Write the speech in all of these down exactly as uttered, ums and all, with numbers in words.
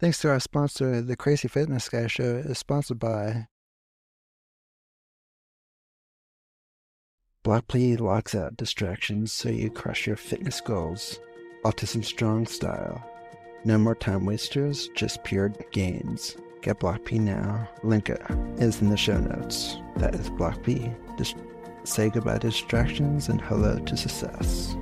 Thanks to our sponsor, the Crazy Fitness Guy Show is sponsored by Blockly locks out distractions so you crush your fitness goals. Autism Strong style. No more time wasters, just pure gains. Get BlockP now. Link is in the show notes. That is BlockP. Just say goodbye to distractions and hello to success.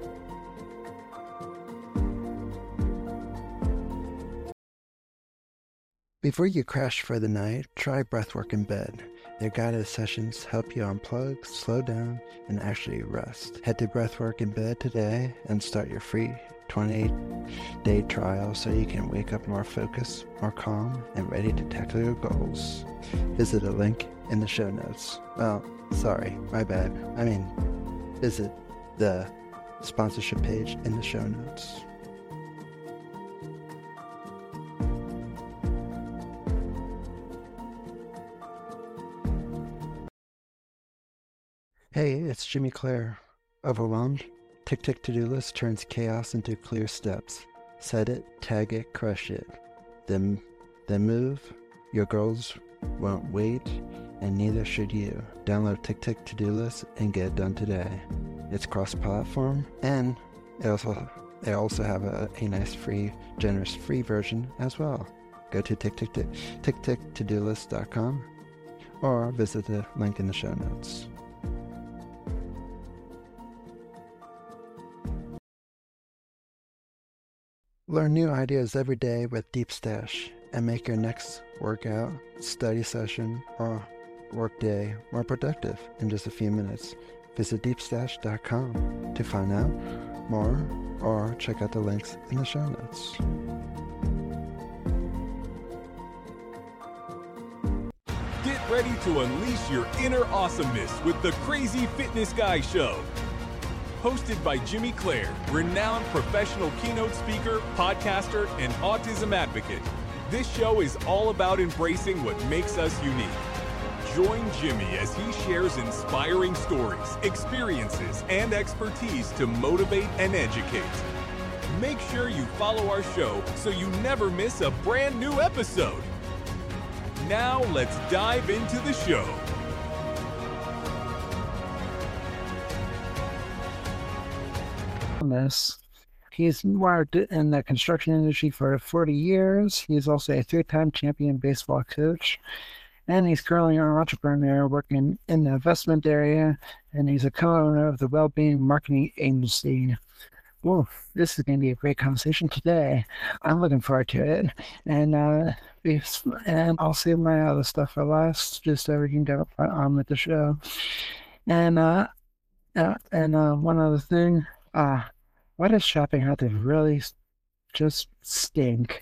Before you crash for the night, try breathwork in bed. Their guided sessions help you unplug, slow down, and actually rest. Head to Breathwork in Bed today and start your free twenty-eight day trial so you can wake up more focused, more calm, and ready to tackle your goals. Visit a link in the show notes. Well, sorry, my bad. I mean, visit the sponsorship page in the show notes. Hey, it's Jimmy Clare. Overwhelmed? Tick Tick To-Do List turns chaos into clear steps. Set it, tag it, crush it. Then, then move. Your goals won't wait, and neither should you. Download Tick Tick To-Do List and get it done today. It's cross-platform, and they also they also have a, a nice free, generous free version as well. Go to tick tick tick tick to do list dot com or visit the link in the show notes. Learn new ideas every day with Deep Stash and make your next workout, study session, or work day more productive in just a few minutes. Visit deep stash dot com to find out more or check out the links in the show notes. Get ready to unleash your inner awesomeness with the Crazy Fitness Guy Show. Hosted by Jimmy Clare, renowned professional keynote speaker, podcaster, and autism advocate. This show is all about embracing what makes us unique. Join Jimmy as he shares inspiring stories, experiences, and expertise to motivate and educate. Make sure you follow our show so you never miss a brand new episode. Now let's dive into the show. This. He's worked in the construction industry for forty years. He's also a three-time champion baseball coach. And he's currently an entrepreneur working in the investment area. And he's a co-owner of the Wellbeing Marketing Agency. Well, this is going to be a great conversation today. I'm looking forward to it. And uh, and I'll save my other stuff for last, just so we can get up on with the show. And uh, uh and uh, one other thing. Uh, why does shopping have to really just stink?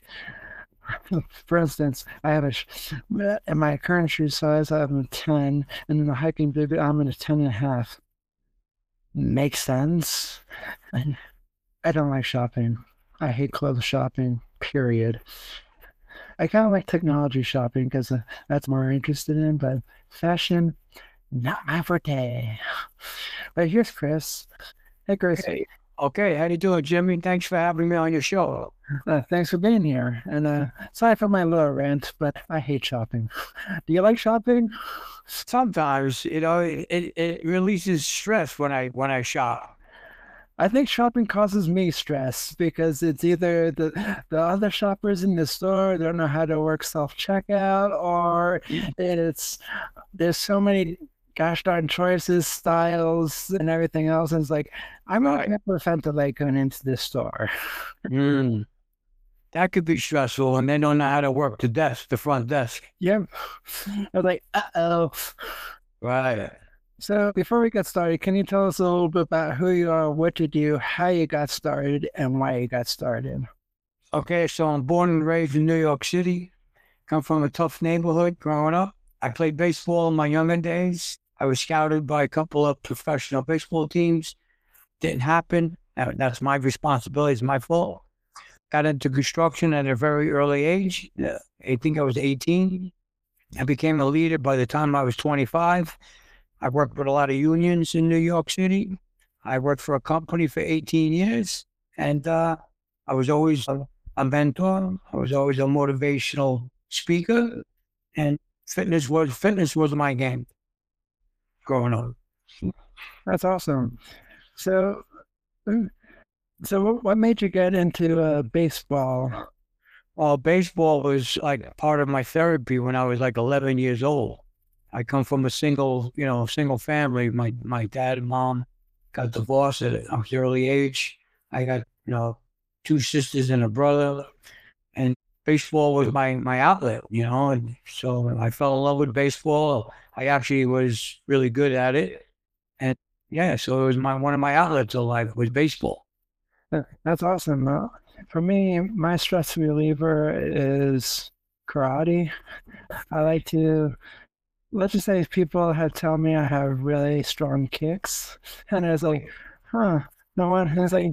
For instance, I have a, in my current shoe size, I have a ten, and in the hiking boot, I'm in a ten and a half. Makes sense. And I don't like shopping. I hate clothes shopping, period. I kind of like technology shopping because uh, that's more interested in, but fashion, not my forte. But here's Chris. Hey, Chris. Hey. Okay, how you doing, Jimmy? Thanks for having me on your show. Uh, thanks for being here. And uh, sorry for my little rant, but I hate shopping. Do you like shopping? Sometimes, you know, it, it releases stress when I when I shop. I think shopping causes me stress because it's either the the other shoppers in the store don't know how to work self-checkout, or it's there's so many gosh darn choices, styles, and everything else. And it's like, I'm not going to ventilate going into this store. Mm. That could be stressful, and they don't know how to work the desk, the front desk. Yeah. I was like, uh-oh. Right. So before we get started, can you tell us a little bit about who you are, what you do, how you got started, and why you got started? Okay, so I'm born and raised in New York City. Come from a tough neighborhood growing up. I played baseball in my younger days. I was scouted by a couple of professional baseball teams. Didn't happen. That's my responsibility. It's my fault. Got into construction at a very early age. I think I was eighteen. I became a leader by the time I was twenty-five. I worked with a lot of unions in New York City. I worked for a company for eighteen years. And uh, I was always a mentor. I was always a motivational speaker, and fitness was fitness was my game growing up. That's awesome. So, so what what made you get into uh, baseball? Well, baseball was like part of my therapy when I was like eleven years old. I come from a single, you know, single family. My my dad and mom got divorced at an early age. I got, you know, two sisters and a brother, and baseball was my my outlet, you know. And so I fell in love with baseball. I actually was really good at it, and yeah, so it was my one of my outlets of life was baseball. Uh, That's awesome. Uh, for me, my stress reliever is karate. I like to, let's just say people have tell me I have really strong kicks. And I was like, huh, no one. I was like,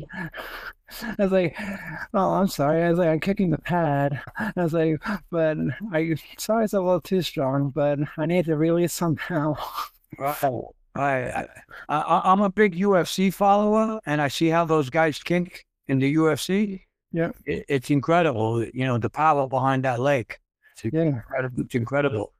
I was like, oh, I'm sorry. I was like, I'm kicking the pad. I was like, but I sorry it's a little too strong, but I need to release somehow. Right. I, I, I I'm a big U F C follower, and I see how those guys kick in the U F C. Yeah, It, it's incredible, you know, the power behind that leg. It's yeah. incredible. It's incredible.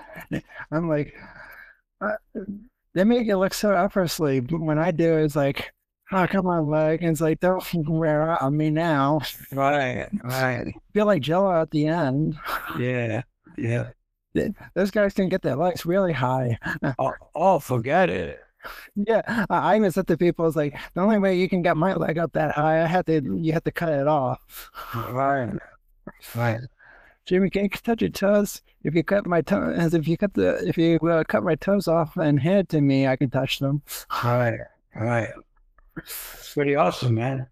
I'm like, uh, they make it look so effortlessly, but when I do, it's like, oh, come on, leg. And it's like, don't wear out on me now. Right, right. Feel like Jello at the end. Yeah, yeah. Those guys can get their legs really high. Oh, oh, forget it. Yeah, I I even said to people, it's like, the only way you can get my leg up that high, I had to, you have to cut it off. Right, right. Jimmy, can you touch your toes? If you cut my toe, as if you cut the, if you uh, cut my toes off and hand it to me, I can touch them. Right, right. It's pretty awesome, man.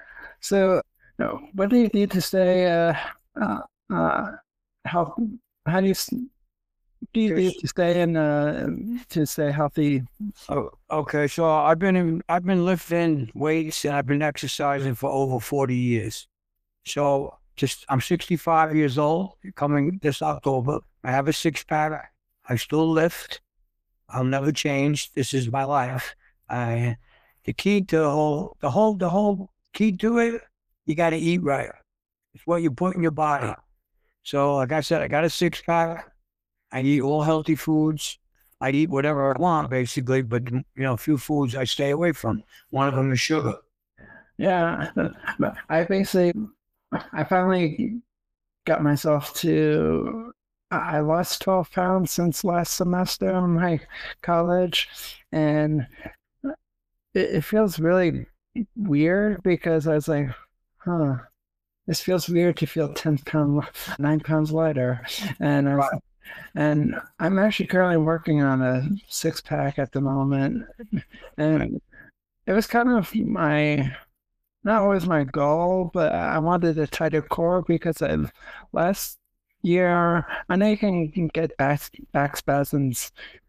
So, no, what do you need to stay, uh, uh, uh, how, how do you, s- do you need to stay in, uh, to stay healthy? Oh, okay, so I've been in, I've been lifting weights and I've been exercising for over forty years. So just I'm sixty-five years old, coming this October. I have a six pack. I still lift. I'll never change. This is my life. I the key to the whole the whole the whole key to it, you gotta eat right. It's what you put in your body. So like I said, I got a six pack. I eat all healthy foods. I eat whatever I want, basically, but you know, a few foods I stay away from. One of them is sugar. Yeah, but I basically, I finally got myself to, I I lost twelve pounds since last semester in my college, and it, it feels really weird because I was like, huh, this feels weird to feel ten pounds, nine pounds lighter. And I was, and I'm actually currently working on a six pack at the moment. And it was kind of my, not always my goal, but I wanted a tighter core because I, last year, I know you can, can get back, back spasms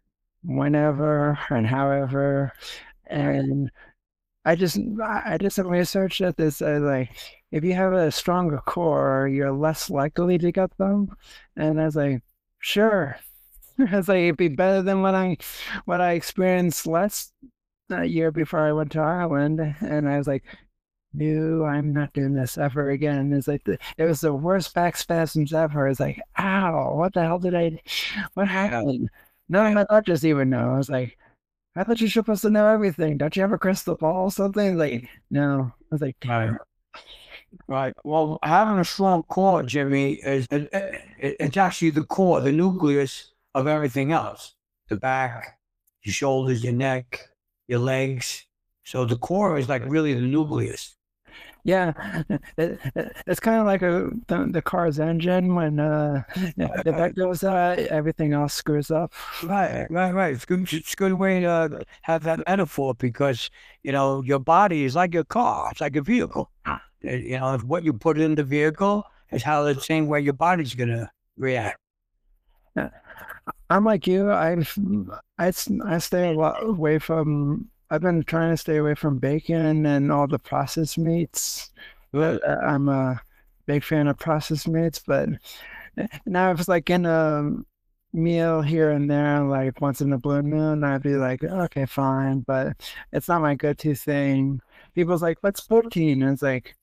whenever and however. And I just I did some research that this uh, like if you have a stronger core, you're less likely to get them. And I was like, sure. I was like, it'd be better than what I what I experienced last uh, year before I went to Ireland. And I was like, no, I'm not doing this ever again. It's like the, it was the worst back spasms ever. It's like, ow, what the hell did I? What happened? None of my doctors even know. I was like, I thought you're supposed to know everything. Don't you have a crystal ball or something? Like, no. I was like, Right. Right. Well, having a strong core, Jimmy, is it, it, it's actually the core, the nucleus of everything else. The back, your shoulders, your neck, your legs. So the core is like really the nucleus. yeah, it, it- it's kind of like a the, the car's engine when uh the back goes out, everything else screws up. Right, right, right. It's good. It's a good way to have that metaphor because you know your body is like your car. It's like a vehicle. Uh, You know, if what you put in the vehicle is how the same way your body's gonna react. Yeah. I'm like you. I've I, s- I stay a lot away from. I've been trying to stay away from bacon and all the processed meats. But uh, I'm a big fan of processed meats. But now if it's like in a meal here and there, like once in a blue moon, I'd be like, okay, fine. But it's not my go-to thing. People's like, what's protein? And it's like,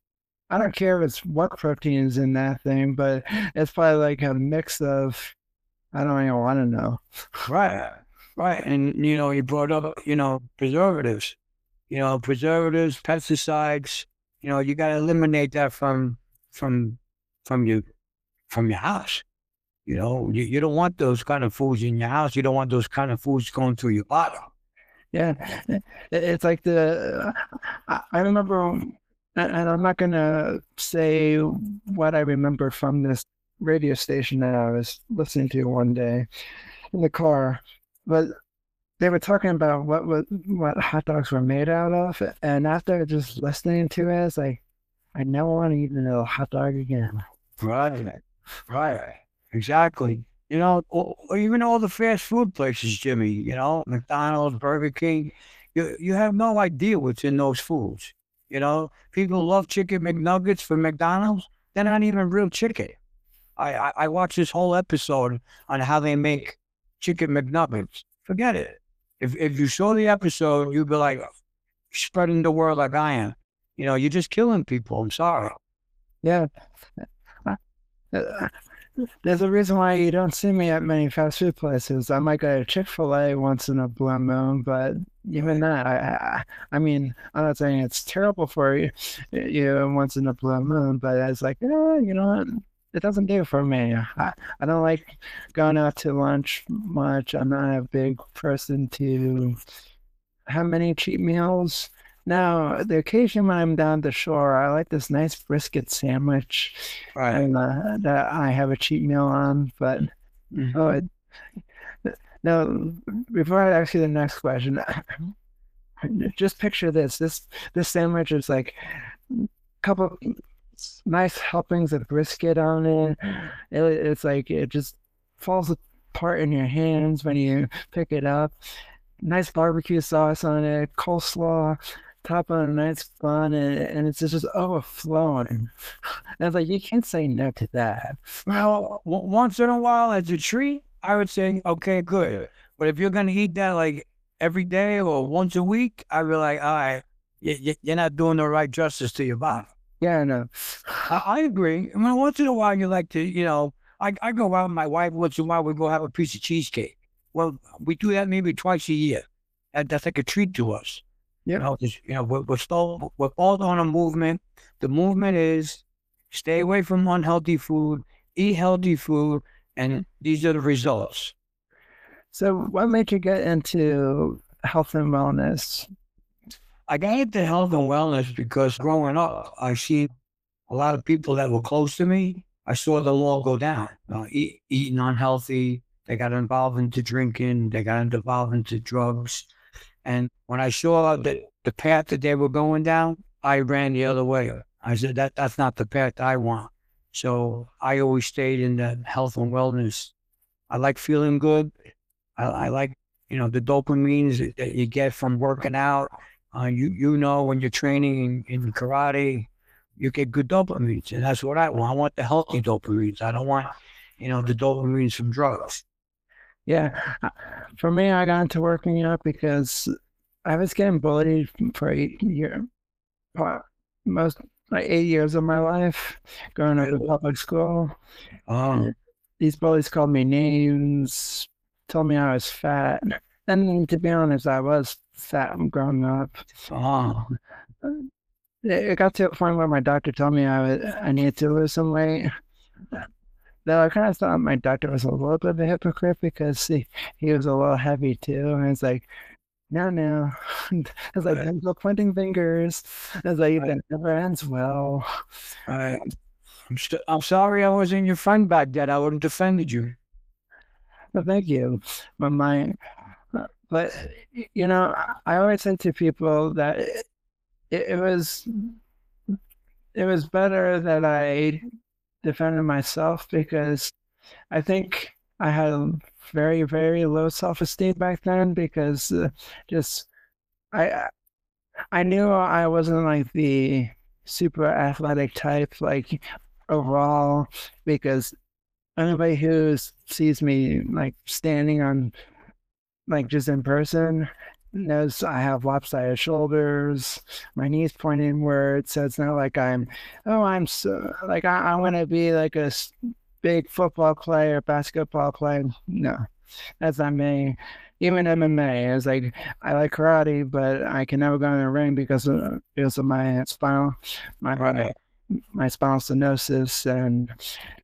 I don't care if it's what protein is in that thing, but it's probably like a mix of, I don't even want to know. Right, right. And, you know, you brought up, you know, preservatives, you know, preservatives, pesticides, you know, you got to eliminate that from, from, from your, from your house. You know, you, you don't want those kind of foods in your house. You don't want those kind of foods going through your body. Yeah. It's like the, I, I remember, and I'm not going to say what I remember from this radio station that I was listening to one day in the car, but they were talking about what what, what hot dogs were made out of. And after just listening to it, it's like, I never want to eat another hot dog again. Right, right, exactly. You know, or, or even all the fast food places, Jimmy, you know, McDonald's, Burger King, you, you have no idea what's in those foods. You know, people love chicken McNuggets from McDonald's. They're not even real chicken. I, I, I watched this whole episode on how they make chicken McNuggets. Forget it. If if you saw the episode, you'd be like, spreading the word like I am. You know, you're just killing people. I'm sorry. Yeah. There's a reason why you don't see me at many fast food places. I might go to Chick-fil-A once in a blue moon, but even that, I, I, I mean, I'm not saying it's terrible for you, you know, once in a blue moon, but it's like, yeah, you know what? It doesn't do it for me. I, I don't like going out to lunch much. I'm not a big person to have many cheap meals. Now, the occasion when I'm down the shore, I like this nice brisket sandwich, Right. and uh, that I have a cheat meal on. But Mhm. oh, it, now before I ask you the next question, just picture this: this this sandwich is like a couple nice helpings of brisket on it. it. It's like it just falls apart in your hands when you pick it up. Nice barbecue sauce on it, coleslaw, top on a nice bun, and, and it's just overflowing. And I was like, you can't say no to that. Well, w- once in a while as a treat, I would say, okay, good. But if you're going to eat that like every day or once a week, I'd be like, all right, you, you, you're not doing the right justice to your body. Yeah, no. I, I agree. I mean, once in a while, you like to, you know, I, I go out with my wife once in a while, we go have a piece of cheesecake. Well, we do that maybe twice a year. And that's like a treat to us. Yeah. You know, just, you know, we're, we're still, we're all on a movement. The movement is stay away from unhealthy food, eat healthy food, and these are the results. So what made you get into health and wellness? I got into health and wellness because growing up, I see a lot of people that were close to me. I saw them all go down, uh, eat, eating unhealthy. They got involved into drinking. They got involved into drugs. And when I saw the, the path that they were going down, I ran the other way. I said, that that's not the path I want. So I always stayed in the health and wellness. I like feeling good. I, I like, you know, the dopamines that you get from working out. Uh, you you know, when you're training in, in karate, you get good dopamines. And that's what I want. I want the healthy dopamines. I don't want, you know, the dopamines from drugs. Yeah, for me, I got into working out because I was getting bullied for eight years, most like eight years of my life, growing up in public school. Oh, These bullies called me names, told me I was fat, and to be honest, I was fat growing up. oh. It got to a point where my doctor told me I was, I needed to lose some weight. Though I kind of thought my doctor was a little bit of a hypocrite because he, he was a little heavy too. And it's like, no, no. I was like, there's no pointing fingers. I was like, that never ends well. I, I'm, st- I'm sorry I wasn't your friend back then. I would have defended you. Well, thank you. But my, but you know, I always say to people that it, it was, it was better that I defended myself because I think I had a very, very low self-esteem back then because uh, just I I knew I wasn't like the super athletic type like overall because anybody who sees me like standing on like just in person, knows I have lopsided shoulders, my knees point inward. So it's not like I'm, oh, I'm so, like, I, I want to be like a s- big football player, basketball player. No, that's not me. Even M M A is like, I like karate, but I can never go in the ring because of, because of my spinal, my, Right. my spinal stenosis. And,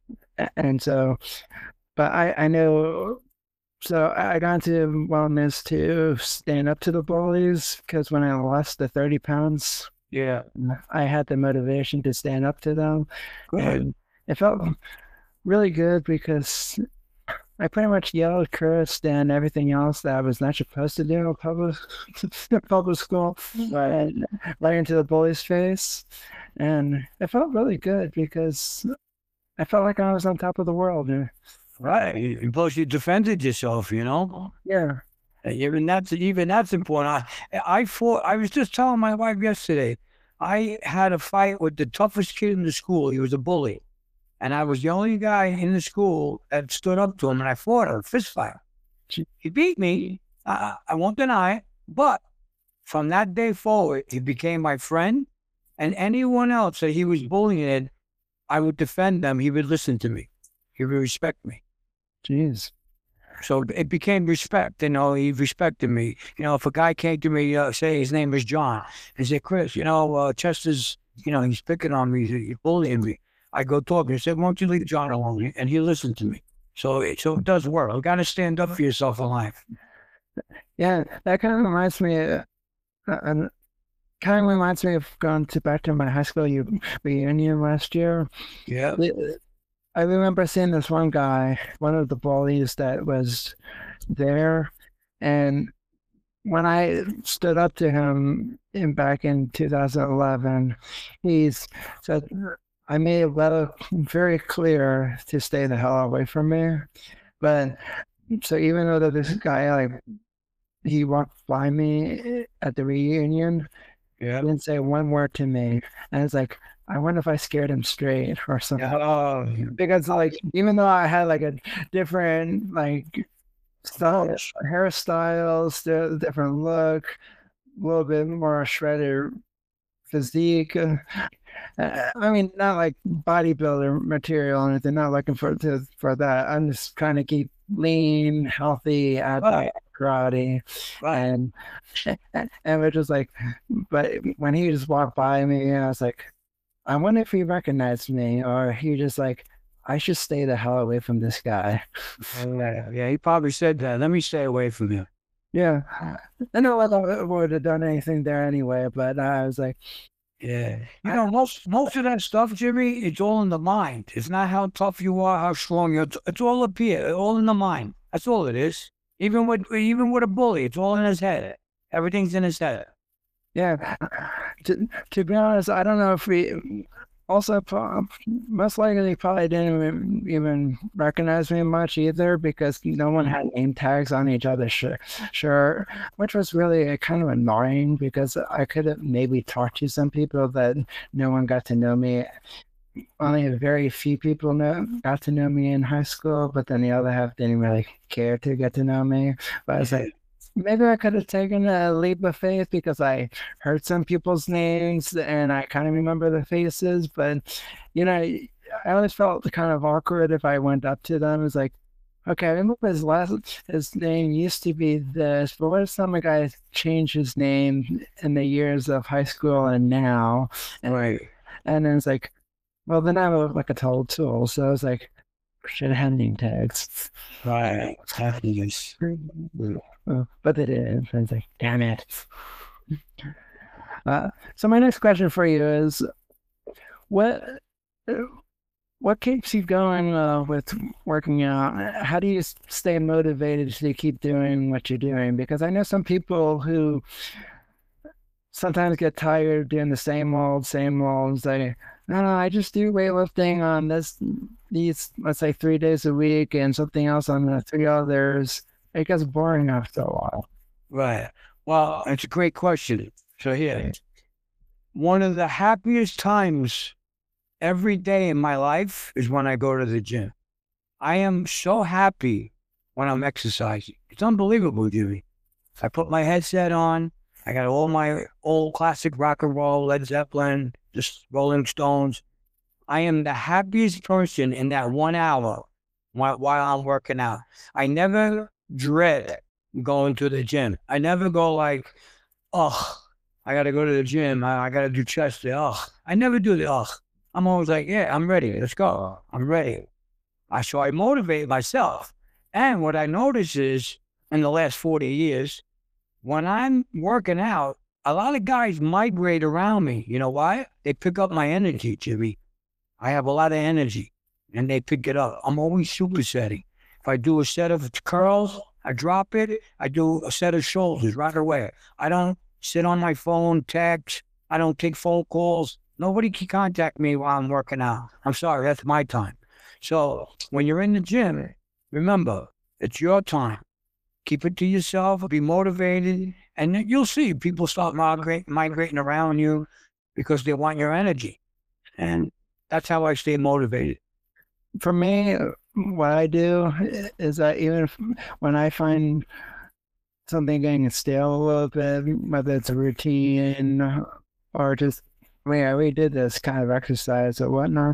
and so, but I, I know. So I got into wellness to stand up to the bullies because when I lost the thirty pounds, Yeah. I had the motivation to stand up to them. Good. And it felt really good because I pretty much yelled, cursed, and everything else that I was not supposed to do in public, public school, right, right into the bully's face. And it felt really good because I felt like I was on top of the world. Right. And plus, you defended yourself, you know? Yeah. Even that's even that's important. I, I fought. I was just telling my wife yesterday. I had a fight with the toughest kid in the school. He was a bully, and I was the only guy in the school that stood up to him. And I fought a fist fight. He beat me. I, I won't deny it. But from that day forward, he became my friend. And anyone else that he was bullying, I would defend them. He would listen to me. He would respect me. Jeez. So it became respect, you know, he respected me. You know, if a guy came to me, uh, say his name is John, and say, Chris, you know, uh, Chester's, you know, he's picking on me, he's bullying me. I go talk to him, I said, why don't you leave John alone? And he listened to me. So it, so it does work. You got to stand up for yourself in life. Yeah, that kind of reminds me, uh, uh, kind of reminds me of going to back to my high school u- reunion last year. Yeah. I remember seeing this one guy, one of the bullies that was there, and when I stood up to him in back in two thousand eleven, he's said, I made it well, very clear to stay the hell away from me. But so even though that this guy, like, he walked by me at the reunion, Yeah. didn't say one word to me, and it's like, I wonder if I scared him straight or something. Oh, Because like even though I had like a different like style, hairstyles, the different look, a little bit more shredded physique. Uh, I mean, not like bodybuilder material or anything. Not looking for to, for that. I'm just trying to keep lean, healthy, at right. karate, Right. and and we're just like, but when he just walked by me, I was like, I wonder if he recognized me, or he just like, I should stay the hell away from this guy. Yeah, yeah, he probably said that. Let me stay away from you. Yeah. I know I would have done anything there anyway, but I was like, Yeah. You know, most most of that stuff, Jimmy, it's all in the mind. It's not how tough you are, how strong you are. It's, it's all up here, all in the mind. That's all it is. Even with even with a bully, it's all in his head. Everything's in his head. yeah. To, to be honest, I don't know if we also pro- most likely probably didn't even, even recognize me much either because no one had name tags on each other's shirt, sure, which was really uh, kind of annoying because I could have maybe talked to some people that no one got to know me. Only a very few people know, got to know me in high school, but then the other half didn't really care to get to know me. But I was like, maybe I could have taken a leap of faith because I heard some people's names and I kind of remember the faces, but you know, I always felt kind of awkward if I went up to them. It was like, okay, I remember his last his name used to be this, but what if some guy changed his name in the years of high school and now? And, Right. and then it's like, well, then I look like a total tool. So I was like, should have had name tags. Right. Happiness. Oh, but they didn't. I was like, damn it. Uh, so my next question for you is, what what keeps you going uh, with working out? How do you s- stay motivated to keep doing what you're doing? Because I know some people who sometimes get tired of doing the same old, same old, and say, no, no, I just do weightlifting on this, these, let's say, three days a week and something else on the three others. It gets boring after a while. Right. Well, it's a great question. So here, one of the happiest times every day in my life is when I go to the gym. I am so happy when I'm exercising. It's unbelievable, Jimmy. I put my headset on. I got all my old classic rock and roll, Led Zeppelin, just Rolling Stones. I am the happiest person in that one hour while, while I'm working out. I never dread going to the gym. I never go like, oh, I got to go to the gym. I, I got to do chest day. Oh, I never do the, oh. I'm always like, yeah, I'm ready. Let's go. I'm ready. I, so I motivate myself. And what I notice is in the last forty years, when I'm working out, a lot of guys migrate around me. You know why? They pick up my energy, Jimmy. I have a lot of energy, and they pick it up. I'm always supersetting. If I do a set of curls, I drop it. I do a set of shoulders right away. I don't sit on my phone, text. I don't take phone calls. Nobody can contact me while I'm working out. I'm sorry, that's my time. So when you're in the gym, remember, it's your time. Keep it to yourself, be motivated, and then you'll see people start migrate, migrating around you because they want your energy. And that's how I stay motivated. For me, what I do is that even if, when I find something getting stale a little bit, whether it's a routine or just, I mean, I already did this kind of exercise or whatnot.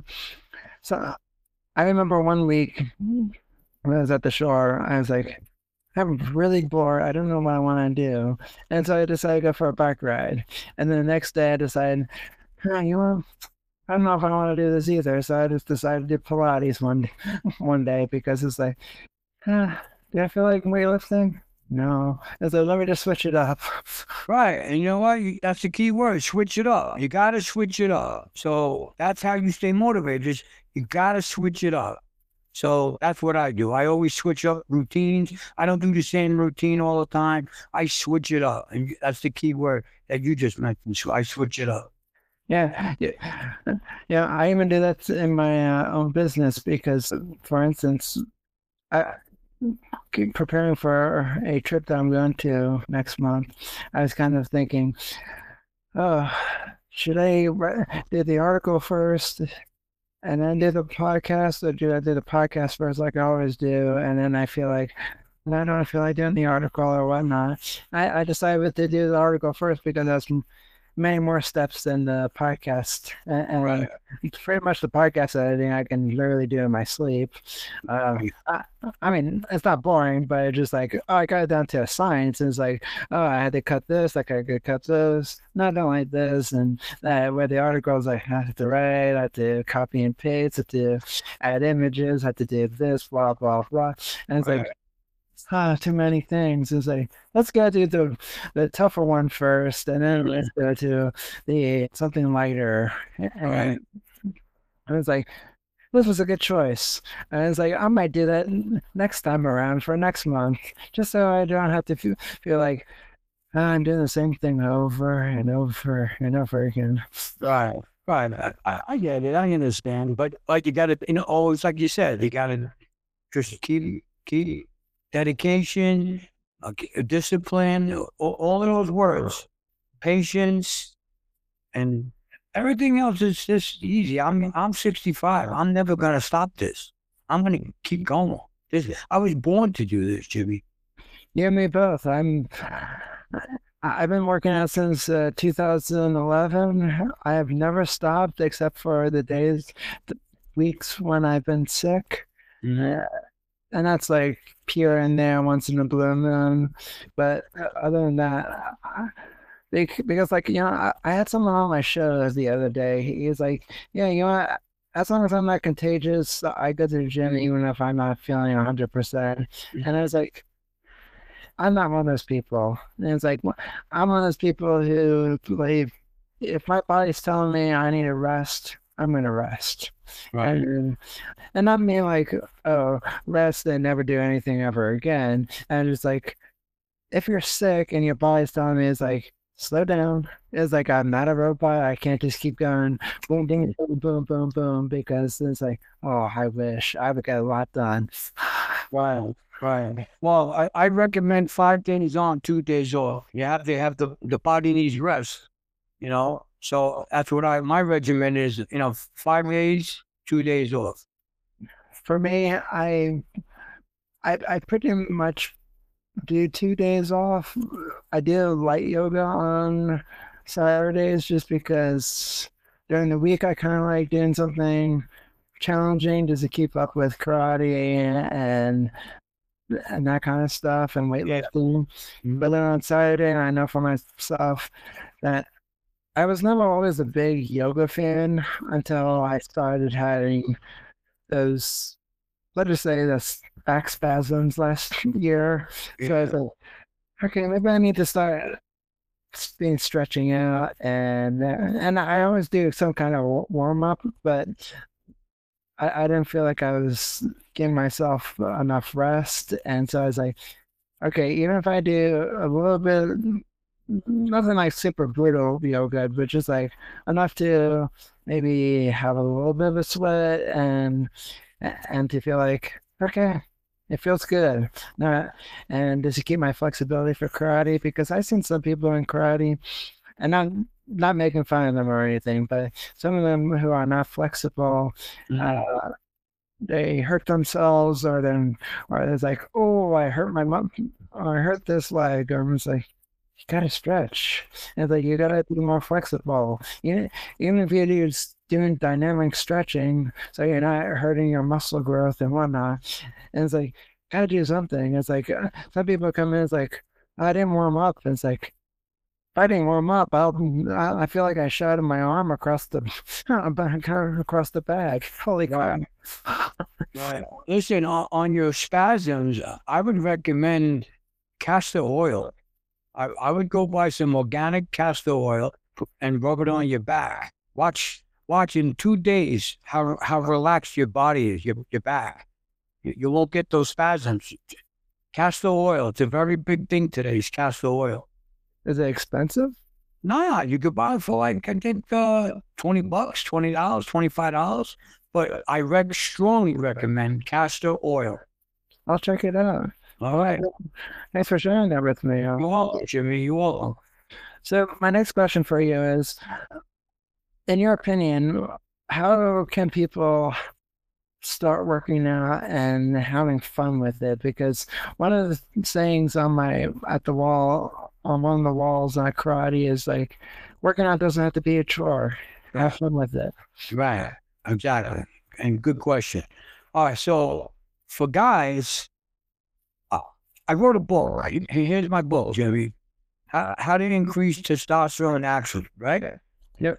So I remember one week when I was at the shore, I was like, I'm really bored. I don't know what I want to do. And so I decided to go for a bike ride. And then the next day I decided, huh, you know, I don't know if I want to do this either. So I just decided to do Pilates one, one day because it's like, huh, do I feel like weightlifting? No. And so let me just switch it up. Right. And you know what? You, that's the key word, switch it up. You got to switch it up. So that's how you stay motivated. Just, you got to switch it up. So that's what I do. I always switch up routines. I don't do the same routine all the time. I switch it up. And that's the key word that you just mentioned. So I switch it up. Yeah. Yeah. Yeah. I even do that in my uh, own business because, for instance, I keep preparing for a trip that I'm going to next month. I was kind of thinking, oh, should I do the article first and then do the podcast, or do I do the podcast first like I always do? And then I feel like, I don't feel like doing the article or whatnot. I, I decided to do the article first because that's many more steps than the podcast. And, and Right. pretty much the podcast editing I can literally do in my sleep. Um, I, I mean, it's not boring, but it's just like, oh, I got it down to a science. And it's like, oh, I had to cut this, like I could cut those, not don't like this. And uh, where the articles, like, I have to write, I have to copy and paste, I have to add images, I have to do this, blah, blah, blah. And it's Right. like, ah, too many things. It's like, let's go do the the tougher one first, and then let's go to the something lighter. And, Right. and it's like, this was a good choice. And it's like, I might do that next time around for next month, just so I don't have to feel, feel like oh, I'm doing the same thing over and over and over again. Right. Right. I, I, I get it. I understand. But like you got to, you know, always like you said, you got to just keep keep. dedication, uh, discipline, all, all of those words, patience, and everything else is just easy. I'm I'm sixty-five. I'm never gonna stop this. I'm gonna keep going. This, I was born to do this, Jimmy. Yeah, me both. I'm. I've been working out since uh, two thousand eleven. I have never stopped except for the days, the weeks when I've been sick. Mm-hmm. And that's like here and there once in a blue moon. But other than that, I, because like, you know, I, I had someone on my show the other day. He's like, yeah, you know what? As long as I'm not contagious, I go to the gym even if I'm not feeling one hundred percent. And I was like, I'm not one of those people. And it's like, I'm one of those people who believe if my body's telling me I need to rest, I'm going to rest. Right. And, and not mean like, oh, rest and never do anything ever again. And it's like, if you're sick and your body's telling me, it's like, slow down. It's like, I'm not a robot. I can't just keep going boom, boom, boom, boom, boom, boom, because it's like, oh, I wish I would get a lot done. Right. Right. Well, I, I recommend five days on, two days off. You have to have the, the body needs rest, you know? So that's what I, my regimen is, you know, five days, two days off. For me, I, I, I pretty much do two days off. I do light yoga on Saturdays just because during the week I kind of like doing something challenging just to keep up with karate and and that kind of stuff and weightlifting. Mhm. But then on Saturday, I know for myself that I was never always a big yoga fan until I started having those, let's just say, the back spasms last year. So I was like, okay, maybe I need to start being stretching out, and and I always do some kind of warm up, but I, I didn't feel like I was giving myself enough rest, and so I was like, okay, even if I do a little bit, nothing like super brutal yoga, but just like enough to maybe have a little bit of a sweat and and to feel like, okay, it feels good. Now, and just to keep my flexibility for karate, because I've seen some people in karate, and I'm not making fun of them or anything, but some of them who are not flexible, uh, they hurt themselves, or then, or it's like, oh, I hurt my mom, or I hurt this leg, or it's like, you gotta stretch. And it's like, you gotta be more flexible. Even, even if you're just doing dynamic stretching, so you're not hurting your muscle growth and whatnot. And it's like, gotta do something. It's like, uh, some people come in, it's like, I didn't warm up. And it's like, if I didn't warm up, I'll, I I feel like I shot my arm across the, across the bag. Holy God. Right. Listen, on, on your spasms, I would recommend castor oil. I, I would go buy some organic castor oil and rub it on your back. Watch, watch in two days how how relaxed your body is, your your back. You, you won't get those spasms. Castor oil, it's a very big thing today. Is castor oil. Is it expensive? Nah, you could buy it for like I think uh, twenty bucks, twenty dollars, twenty five dollars. But I reg- strongly recommend castor oil. I'll check it out. All right. Thanks for sharing that with me. You're welcome, Jimmy. You're welcome. So my next question for you is, in your opinion, how can people start working out and having fun with it? Because one of the sayings on my at the wall on one of the walls at karate is like, working out doesn't have to be a chore. Have fun with it. Right. Exactly. And good question. All right. So for guys, uh, I wrote a book, right? Here's my book, Jimmy. How, how to increase testosterone action, right? Yep.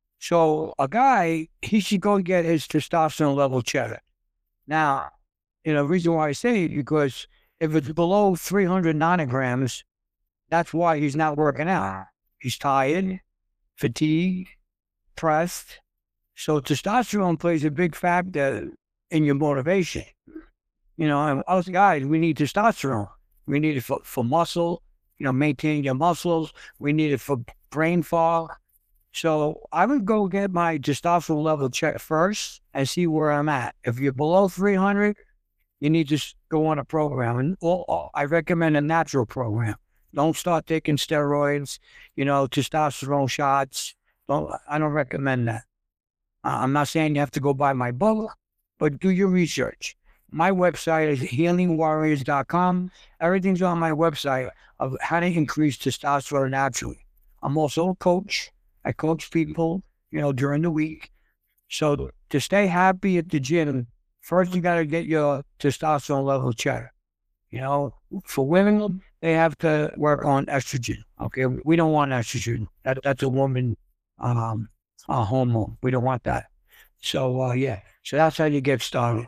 So a guy, he should go get his testosterone level checked. Now, you know, the reason why I say it, because if it's below three hundred nanograms, that's why he's not working out. He's tired, fatigued, pressed. So testosterone plays a big factor in your motivation. You know, and us guys, we need testosterone. We need it for, for muscle, you know, maintaining your muscles. We need it for brain fog. So I would go get my testosterone level checked first and see where I'm at. If you're below three hundred, you need to go on a program. And well, I recommend a natural program. Don't start taking steroids, you know, testosterone shots. Don't, I don't recommend that. I'm not saying you have to go buy my book, but do your research. My website is healing warriors dot com. Everything's on my website of how to increase testosterone naturally. I'm also a coach. I coach people, you know, during the week. So to stay happy at the gym, first you got to get your testosterone level checked. You know, for women, they have to work on estrogen. Okay, we don't want estrogen. That that's a woman um, a hormone. We don't want that. So uh, yeah, so that's how you get started.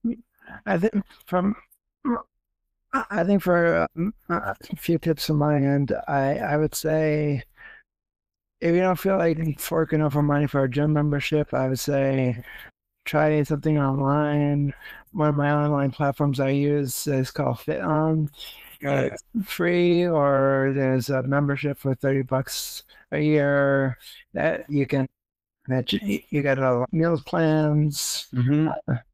I think from I think for uh, a few tips from my end, I I would say, if you don't feel like forking over money for a gym membership, I would say try something online. One of my online platforms I use is called FitOn. It's free, or there's a membership for thirty bucks a year that you can, that you, you get a meal plans. Mm-hmm.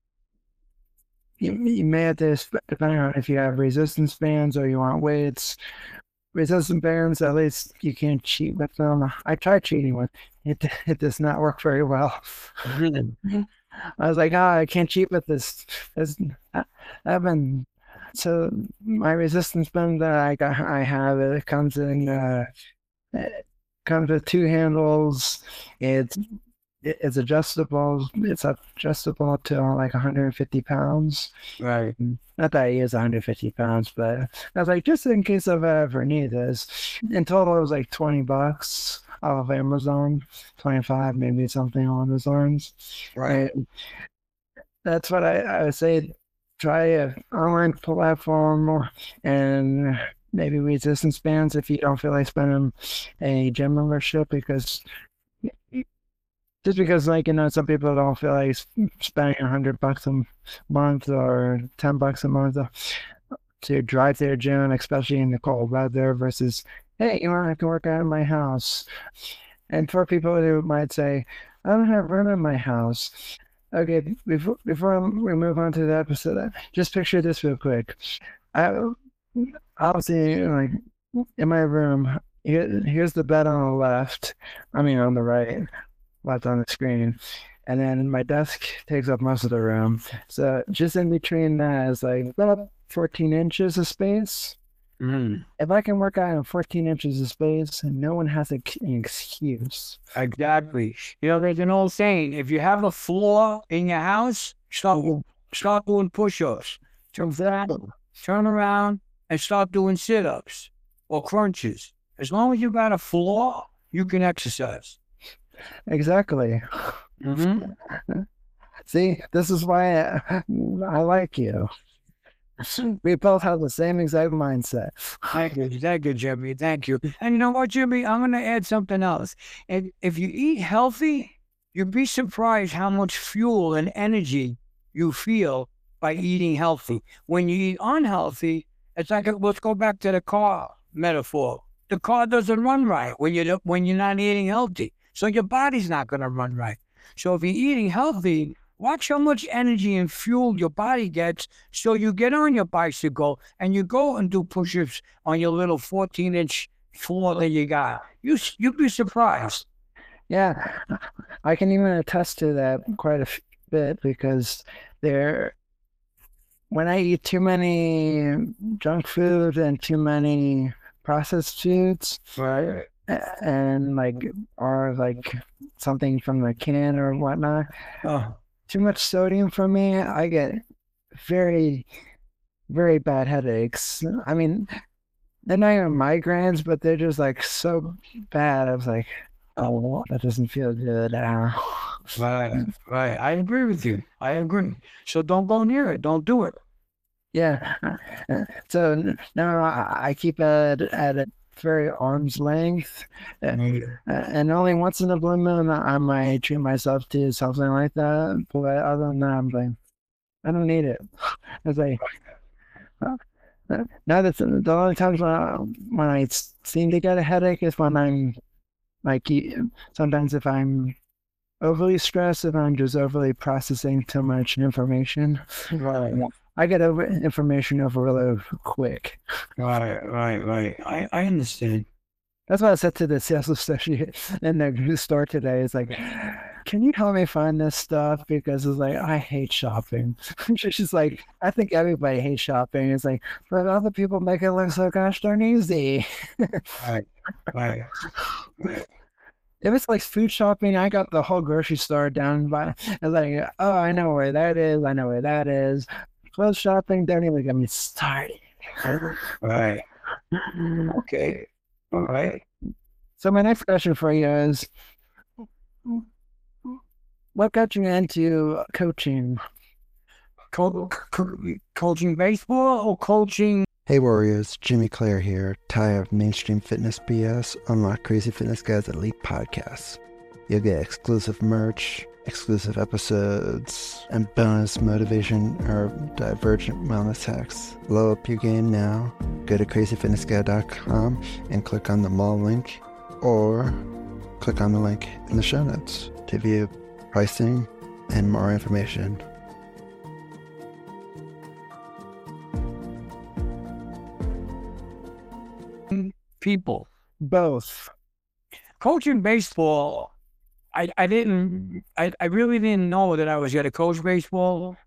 You, you may have to, depending on if you have resistance bands or you want weights. Resistance bands, at least you can't cheat with them. I tried cheating with it. It does not work very well. I was like, oh, I can't cheat with this. this I've been So my resistance band that I got, I have, it comes in, uh, it comes with two handles. It's it's adjustable. It's adjustable to like one hundred fifty pounds. Right. Not that he is one hundred fifty pounds, but I was like, just in case if I ever need this. In total, it was like twenty bucks off of Amazon, twenty-five, maybe something along those lines. Right. That's what I, I would say. Try an online platform or, and maybe resistance bands if you don't feel like spending a gym membership, because just because, like, you know, some people don't feel like spending a hundred bucks a month or ten bucks a month to drive to their gym, especially in the cold weather, versus, hey, you know, I can work out in my house. And for people who might say, I don't have room in my house. Okay, before before we move on to the episode, just picture this real quick. I obviously, like, in my room, here, here's the bed on the left. I mean, on the right, left on the screen, and then my desk takes up most of the room. So just in between that is like about fourteen inches of space. Mm. If I can work out in fourteen inches of space, no one has an excuse. Exactly. You know, there's an old saying: if you have a floor in your house, start start doing push-ups. Turn that, turn around, and start doing sit-ups or crunches. As long as you got a floor, you can exercise. Exactly. Mm-hmm. See, this is why I, I like you. We both have the same exact mindset. Thank you, thank you, Jimmy. Thank you. And you know what, Jimmy? I'm gonna add something else. If if you eat healthy, you'd be surprised how much fuel and energy you feel by eating healthy. When you eat unhealthy, it's like, let's go back to the car metaphor. The car doesn't run right when you're when you're not eating healthy. So your body's not gonna run right. So if you're eating healthy, watch how much energy and fuel your body gets. So you get on your bicycle and you go and do push-ups on your little fourteen inch floor that you got. You, you'd be surprised. Yeah, I can even attest to that quite a bit, because there, when I eat too many junk food and too many processed foods, Right. and like, or like something from the can or whatnot, Oh. too much sodium for me, I get very, very bad headaches. I mean, they're not even migraines, but they're just like so bad. I was like, oh, that doesn't feel good. Now. Right, right. I agree with you. I agree. So don't go near it. Don't do it. Yeah. So now I, I keep it at a very arm's length, Mm. uh, and only once in a blue moon I might treat myself to something like that. But other than that, I'm like, I don't need it. It's like, uh, now that's the only times when I, when I seem to get a headache is when I'm like, sometimes if I'm overly stressed, if I'm just overly processing too much information. Right. I get over information over really quick. Right, right, right. I, I understand. That's what I said to the sales associate in the store today. It's like, can you help me find this stuff? Because it's like, I hate shopping. She's like, I think everybody hates shopping. It's like, but other people make it look so gosh darn easy. Right, right. If it's like food shopping, I got the whole grocery store down by, it's like, oh, I know where that is. I know where that is. Clothes shopping, don't even get me started. Right. Okay. All right. So my next question for you is, what got you into coaching? Co- co- coaching baseball or coaching? Hey Warriors, Jimmy Clare here. Tired of mainstream fitness B S? Unlock Crazy Fitness Guys Elite Podcasts. You'll get exclusive merch, exclusive episodes, and bonus motivation or divergent wellness hacks. Blow up your game now. Go to crazy fitness guy dot com and click on the mall link, or click on the link in the show notes to view pricing and more information. People. Both. Coaching baseball, I, I didn't, I, I really didn't know that I was going to coach baseball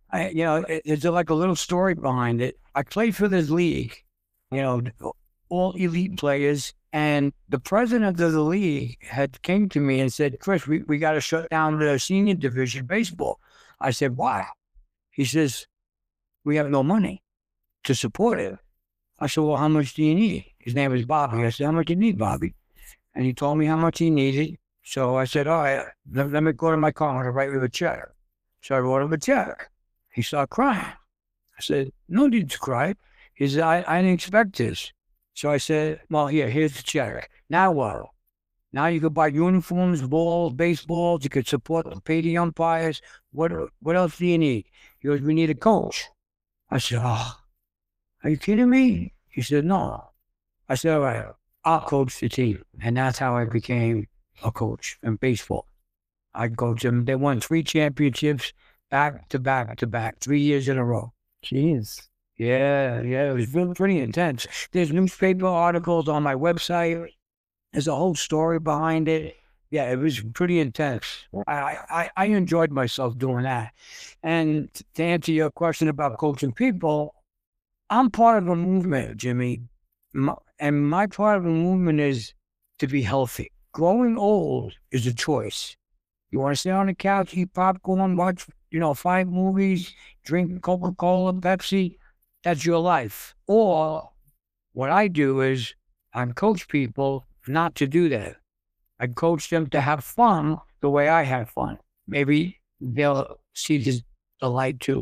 I, you know, it, it's like a little story behind it. I played for this league, you know, all elite players. And the president of the league had came to me and said, Chris, we, we got to shut down the senior division baseball. I said, why? He says, we have no money to support it. I said, well, how much do you need? His name was Bobby. I said, how much do you need, Bobby? And he told me how much he needed. So I said, all right, let, let me go to my car and write you a check. So I wrote him a check. He started crying. I said, no need to cry. He said, I, I didn't expect this. So I said, well, here, here's the check. Now what? Now you could buy uniforms, balls, baseballs. You could support, pay the umpires. What, what else do you need? He goes, we need a coach. I said, oh, are you kidding me? He said, no. I said, all right, I'll coach the team. And that's how I became a coach in baseball. I coached them. They won three championships back to back to back, three years in a row. Jeez. Yeah, yeah, it was really pretty intense. There's newspaper articles on my website. There's a whole story behind it. Yeah, it was pretty intense. I, I, I enjoyed myself doing that. And to answer your question about coaching people, I'm part of a movement, Jimmy. My, and my part of the movement is to be healthy. Growing old is a choice. You want to sit on the couch, eat popcorn, watch, you know, five movies, drink Coca-Cola, Pepsi. That's your life. Or what I do is I coach people not to do that. I coach them to have fun the way I have fun. Maybe they'll see this, the light too.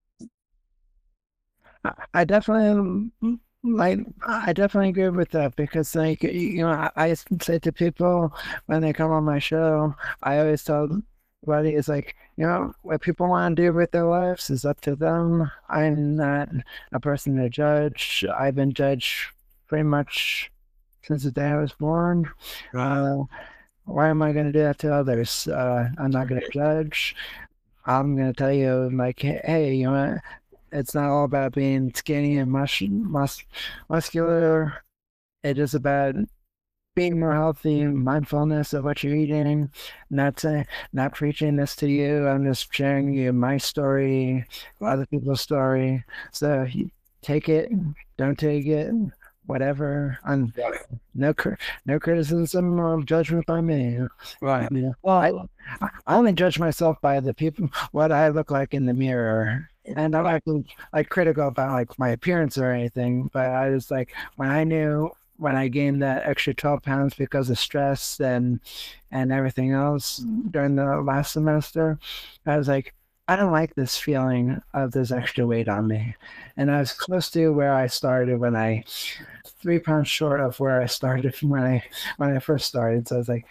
I definitely like. I definitely agree with that because, like, you know, I, I say to people when they come on my show, I always tell everybody is like, you know, what people want to do with their lives is up to them. I'm not a person to judge. I've been judged pretty much since the day I was born. Uh, why am I going to do that to others? Uh, I'm not going to judge. I'm going to tell you, like, hey, you know, it's not all about being skinny and mus- mus- muscular. It is about being more healthy, mindfulness of what you're eating. Not saying, not preaching this to you. I'm just sharing you my story, other people's story. So you take it, don't take it, whatever. I'm, no, no criticism or judgment by me. Right. You know, well, I, I only judge myself by the people, what I look like in the mirror. And I'm not like critical about like my appearance or anything, but I was like, when I knew when I gained that extra twelve pounds because of stress and and everything else during the last semester, I was like, I don't like this feeling of this extra weight on me. And I was close to where I started when I, three pounds short of where I started from when I when I first started. So I was like,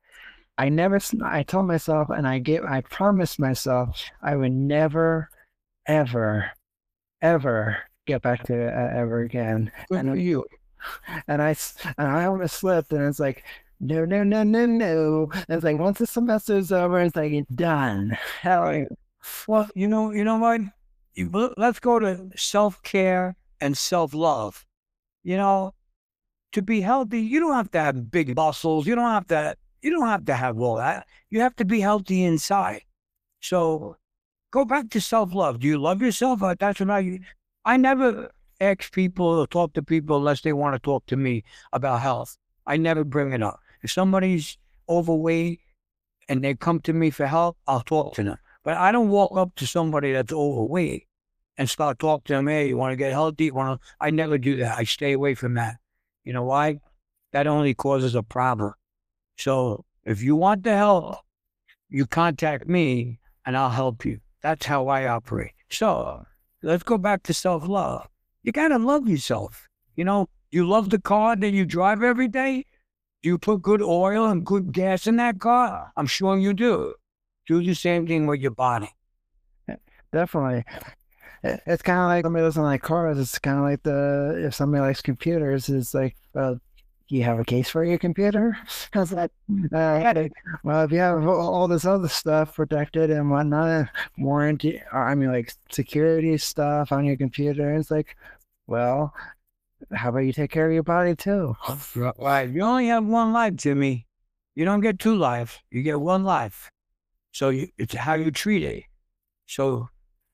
I never, I told myself and I gave, I promised myself I would never, ever, ever get back to it uh, ever again. Good and for you. And I, and I almost slipped, and it's like, no, no, no, no, no. And it's like, once the semester's over, it's like, it's done. Hell, well, you know, you know what? You, let's go to self-care and self-love. You know, to be healthy, you don't have to have big muscles. You don't have to, you don't have to have all that. You have to be healthy inside. So go back to self-love. Do you love yourself? That's what I, I never ask people or talk to people unless they want to talk to me about health. I never bring it up. If somebody's overweight and they come to me for help, I'll talk to them. But I don't walk up to somebody that's overweight and start talking to them, hey, you want to get healthy? You want to... I never do that. I stay away from that. You know why? That only causes a problem. So if you want the help, you contact me and I'll help you. That's how I operate. So let's go back to self-love. You got to love yourself. You know, you love the car that you drive every day. Do you put good oil and good gas in that car? I'm sure you do. Do the same thing with your body. Definitely. It's kind of like somebody doesn't like cars. It's kind of like the, if somebody likes computers, it's like, well, do you have a case for your computer? How's that? Uh, well, if you have all this other stuff protected and whatnot, warranty, or I mean, like security stuff on your computer, it's like, well, how about you take care of your body too? Right. You only have one life, Jimmy. You don't get two lives. You get one life. So you, it's how you treat it. So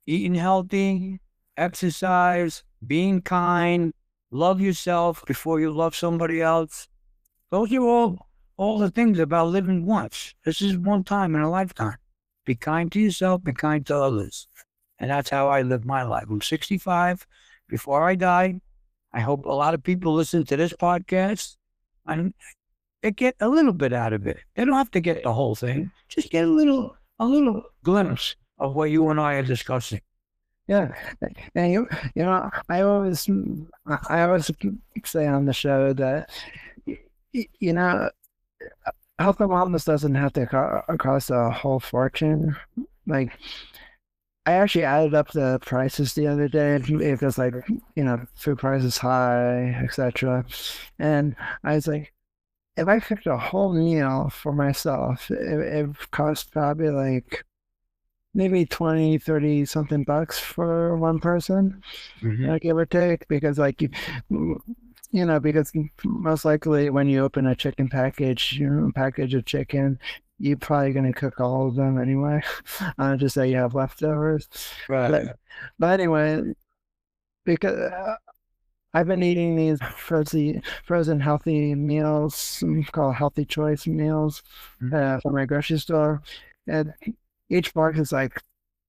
eating healthy, exercise, being kind, love yourself before you love somebody else. Those are all, all the things about living once. This is one time in a lifetime. Be kind to yourself, be kind to others. And that's how I live my life. I'm sixty-five. Before I die, I hope a lot of people listen to this podcast and they get a little bit out of it. They don't have to get the whole thing. Just get a little, a little glimpse of what you and I are discussing. Yeah, and you, you know, I always, I always say on the show that, you know, health and wellness doesn't have to co- cost a whole fortune. Like, I actually added up the prices the other day because, like, you know, food prices high, et cetera. And I was like, if I cooked a whole meal for myself, it, it cost probably like maybe twenty, thirty something bucks for one person, Mm-hmm. uh, give or take, because like you, you know, because most likely when you open a chicken package, you know, package of chicken, you're probably going to cook all of them anyway. Uh, just say you have leftovers. Right. But, but anyway, because uh, I've been eating these frozen, frozen healthy meals called Healthy Choice meals uh, from my grocery store, and each box is like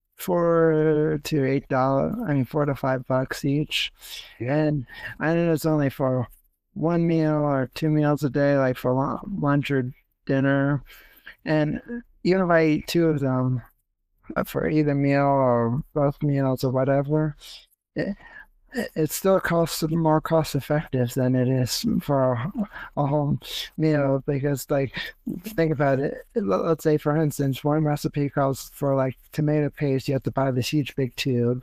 four to eight dollars. I mean, four to five bucks each, and I know it's only for one meal or two meals a day, like for lunch or dinner. And even if I eat two of them for either meal or both meals or whatever, it, it still costs more cost effective than it is for a, a whole meal, because like, think about it. Let's say, for instance, one recipe calls for like tomato paste. You have to buy this huge big tube,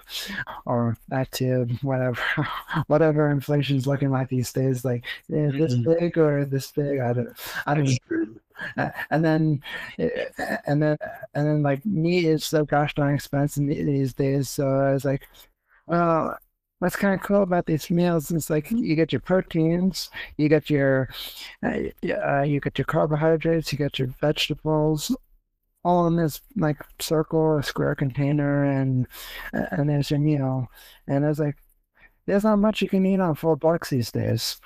or that tube, whatever, whatever inflation's looking like these days. Like, yeah, this big or this big. I don't, I don't. Uh, and then, and then, and then, like, meat is so gosh darn expensive these days. So I was like, well, what's kind of cool about these meals is like you get your proteins, you get your, uh, uh, you get your carbohydrates, you get your vegetables, all in this like circle or square container, and and there's your meal. And I was like, there's not much you can eat on four bucks these days.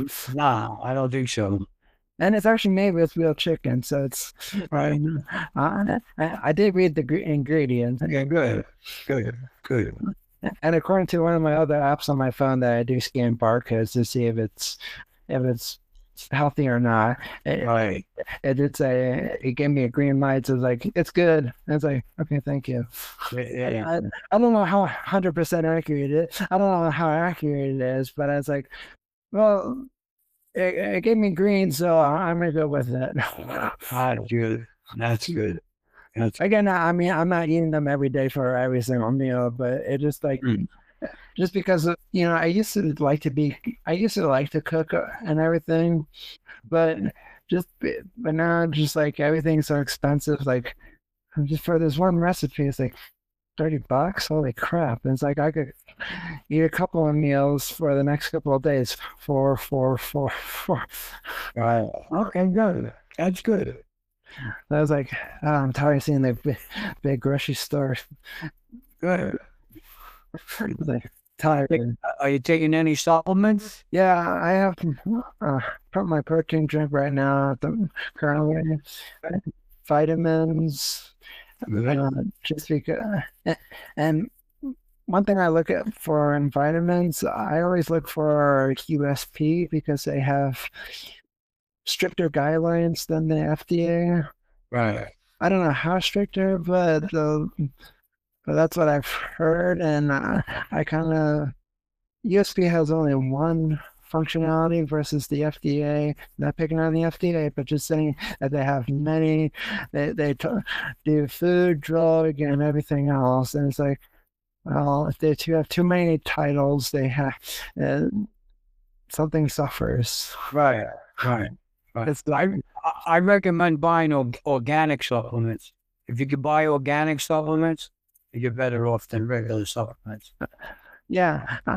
No, I don't think so. And it's actually made with real chicken, so it's Right. Uh, I, I did read the gr- ingredients. Okay, good. Good. Good. And according to one of my other apps on my phone that I do scan barcodes to see if it's if it's healthy or not, it, Right. it did say, it gave me a green light. So it was like, it's good. I was like, okay, thank you. Yeah, yeah. I, I don't know how one hundred percent accurate it is. I don't know how accurate it is, but I was like, well, it, it gave me green, so I'm going to go with it. That's good. That's good. That's Again, I mean, I'm not eating them every day for every single meal, but it just like, Mm. just because, you know, I used to like to be, I used to like to cook and everything, but just, but now just like everything's so expensive. Like, just for this one recipe, it's like thirty bucks. Holy crap. And it's like I could eat a couple of meals for the next couple of days. Four, four, four, four. right. Okay, good. That's good. I was like, oh, I'm tired of seeing the big, big grocery store. Good. Like, tired. Are you taking any supplements? Yeah, I have uh, put my protein drink right now at the currently. Vitamins, uh, just because. And one thing I look at for in vitamins, I always look for U S P because they have stricter guidelines than the F D A. Right. I don't know how stricter, but uh, but that's what I've heard, and uh, I kind of U S P has only one functionality versus the F D A. Not picking on the F D A, but just saying that they have many. They they t- do food, drug, and everything else, and it's like, well, if they too have too many titles, they have uh, something suffers. Right. Right. Right. It's I I recommend buying org- organic supplements. If you can buy organic supplements, you're better off than regular supplements. Yeah, I,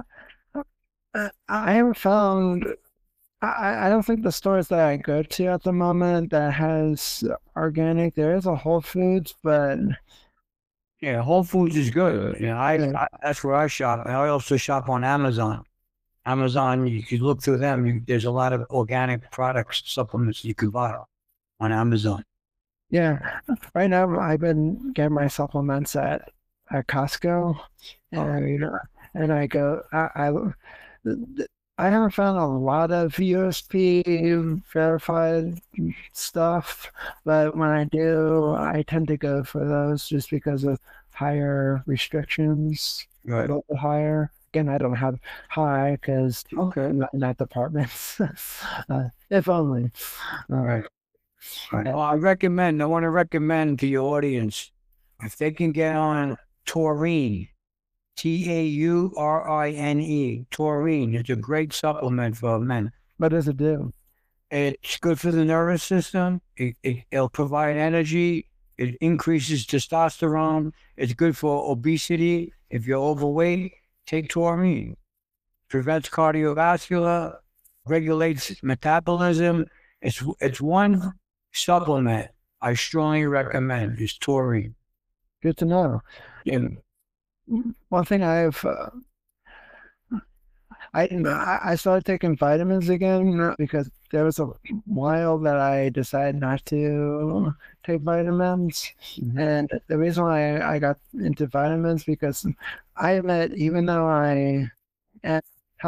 I, I haven't found. I, I don't think the stores that I go to at the moment that has organic. There is a Whole Foods, but Yeah, Whole Foods is good. You know, I, I that's where I shop. I also shop on Amazon. Amazon, you can look through them. You, there's a lot of organic products, supplements you can buy on Amazon. Yeah, right now I've been getting my supplements at at Costco, and oh. and I go I, I I haven't found a lot of U S P verified stuff, but when I do, I tend to go for those just because of higher restrictions, right. a little bit higher. Again, I don't have high because okay, not in that department. uh, if only. All right. Right. Well, I recommend, I want to recommend to your audience, if they can get on taurine, T A U R I N E, taurine. It's a great supplement for men. What does it do? It's good for the nervous system. It, it, it'll provide energy. It increases testosterone. It's good for obesity. If you're overweight, take taurine. Prevents cardiovascular, regulates metabolism. It's, it's one supplement I strongly recommend is taurine. Good to know. Yeah. One thing I've uh, I I started taking vitamins again because there was a while that I decided not to take vitamins, mm-hmm. and the reason why I, I got into vitamins because I admit even though I am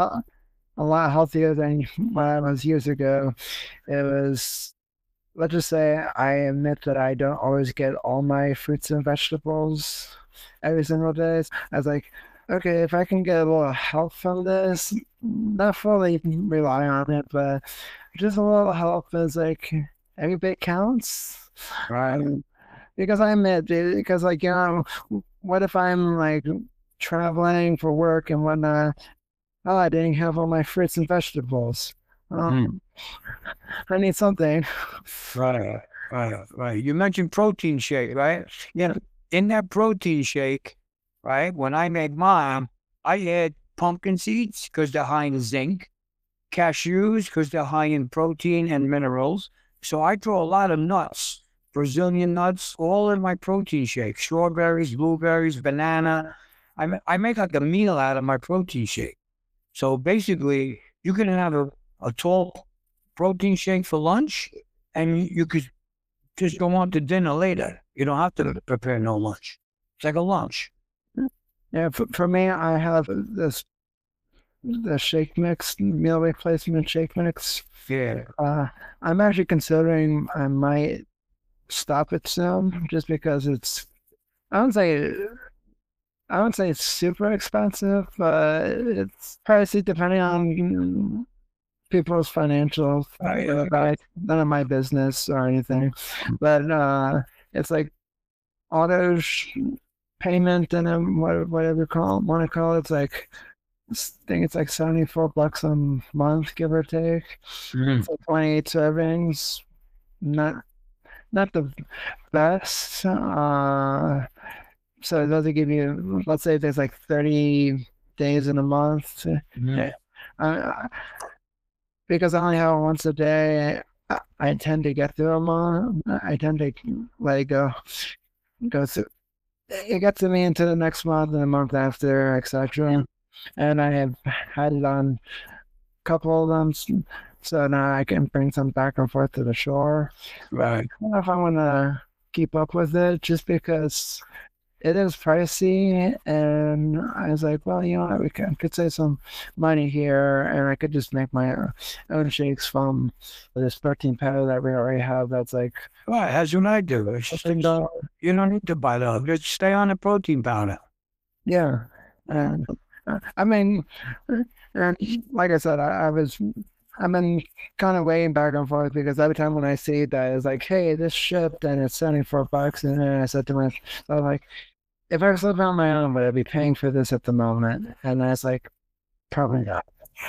a lot healthier than when I was years ago, it was. Let's just say I admit that I don't always get all my fruits and vegetables every single day. I was like, okay, if I can get a little help from this, not fully rely on it, but just a little help is like every bit counts. Right. Um, because I admit, because like, you know, what if I'm like traveling for work and whatnot? Oh, I didn't have all my fruits and vegetables. Um, mm. I need something. Right, right, right. You mentioned protein shake, right? Yeah. In that protein shake, right, when I make mine, I add pumpkin seeds because they're high in zinc, cashews because they're high in protein and minerals. So I throw a lot of nuts, Brazilian nuts, all in my protein shake. Strawberries, blueberries, banana. I, I make like a meal out of my protein shake. So basically, you can have a a tall protein shake for lunch, and you could just go on to dinner later. You don't have to prepare no lunch. It's like a lunch. Yeah, for, for me, I have this the shake mix, meal replacement shake mix. Yeah. Uh, I'm actually considering I might stop it soon, just because it's. I don't say. I don't say it's super expensive, but it's pricey depending on people's financials. Right? None of my business or anything, but uh, it's like auto sh- payment and then what, whatever you call want to call it. It's like I think it's like seventy-four bucks a month, give or take. Mm-hmm. So twenty-eight servings, not not the best. Uh, so those will give you, let's say there's like thirty days in a month. Mm-hmm. Uh, because I only have it once a day, I, I tend to get through them all. I tend to let it go, go through. It gets to me into the next month and the month after, et cetera. And I have had it on a couple of them, so now I can bring some back and forth to the shore. Right. I don't know if I want to keep up with it, just because it is pricey, and I was like, well, you know, we can, could save some money here, and I could just make my own shakes from this protein powder that we already have. That's like, well, that's what I do. It's just, you don't need to buy that. Just stay on the protein powder. Yeah, and I mean, and like I said, I, I was. I've been kind of weighing back and forth because every time when I see that, it's like, hey, this shipped and it's seventy-four bucks. And then I said to myself, so like, if I was living on my own, would I be paying for this at the moment? And I was like, probably not.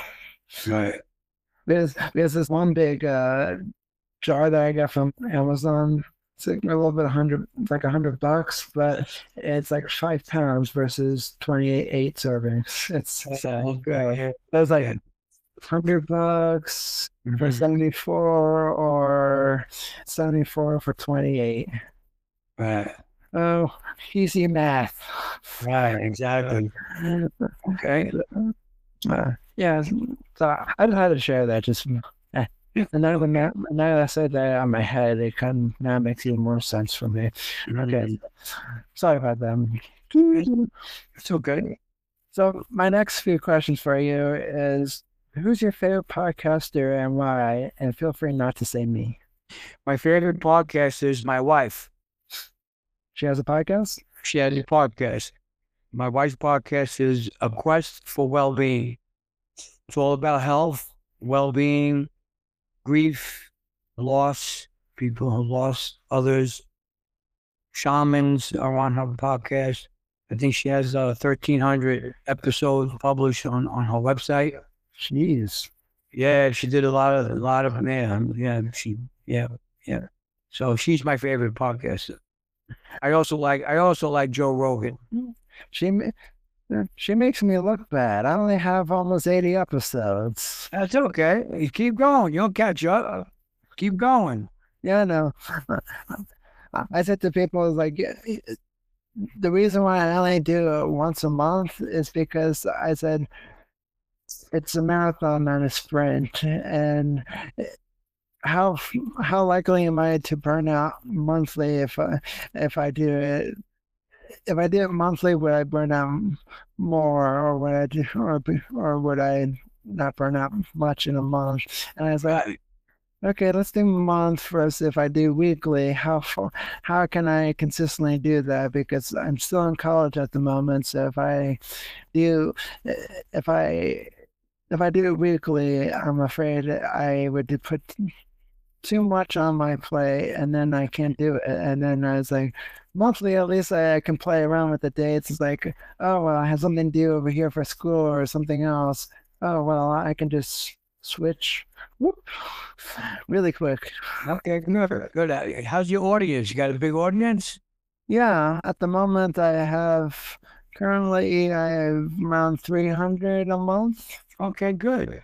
Right. There's, there's this one big uh, jar that I got from Amazon. It's like a little bit, a hundred, it's like a hundred bucks, but it's like five pounds versus twenty-eight servings. It's so good. I was like, hundred bucks mm-hmm. for seventy-four or seventy-four for twenty-eight. Right. Oh, easy math. Right, exactly. Okay. Uh, yeah, so I just had to share that. Just eh. And now, now, now that I said that on my head, it kind of now makes even more sense for me. Okay, sorry about that. It's okay. So my next few questions for you is, who's your favorite podcaster and why? And feel free not to say me. My favorite podcast is my wife. She has a podcast? She has a podcast. My wife's podcast is A Quest for Well-Being. It's all about health, well-being, grief, loss, people who lost others. Shamans are on her podcast. I think she has uh, thirteen hundred episodes published on, on her website. Jeez. Yeah, she did a lot of, a lot of, man, yeah, she, yeah, yeah. So she's my favorite podcaster. I also like, I also like Joe Rogan. She she makes me look bad. I only have almost eighty episodes. That's okay. You keep going. You'll catch up. Keep going. Yeah, no. I said to people, like, the reason why I only do it once a month is because I said it's a marathon, not a sprint, and how how likely am I to burn out monthly if I if I do it? If I did it monthly, would I burn out more, or would I do, or or would I not burn out much in a month? And I was like, okay, let's do a month first. If I do weekly, how how can I consistently do that? Because I'm still in college at the moment, so if I do, if I if I do it weekly, I'm afraid I would put too much on my plate, and then I can't do it. And then I was like, monthly, at least I, I can play around with the dates. It's like, oh, well, I have something to do over here for school or something else. Oh, well, I can just switch whoop, really quick. Okay, good. Good. How's your audience? You got a big audience? Yeah, at the moment I have, currently I have around three hundred a month. Okay, good.